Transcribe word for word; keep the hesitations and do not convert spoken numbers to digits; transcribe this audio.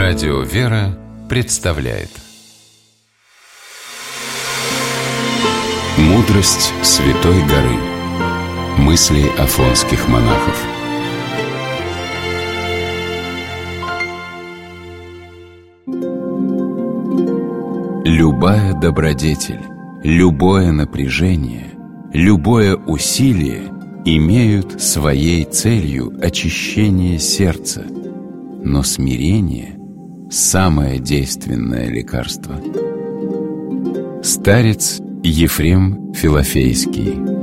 Радио «Вера» представляет «Мудрость Святой горы». Мысли афонских монахов. Любая добродетель, любое напряжение, любое усилие имеют своей целью очищение сердца, но смирение – самое действенное лекарство. Старец Ефрем Филофейский.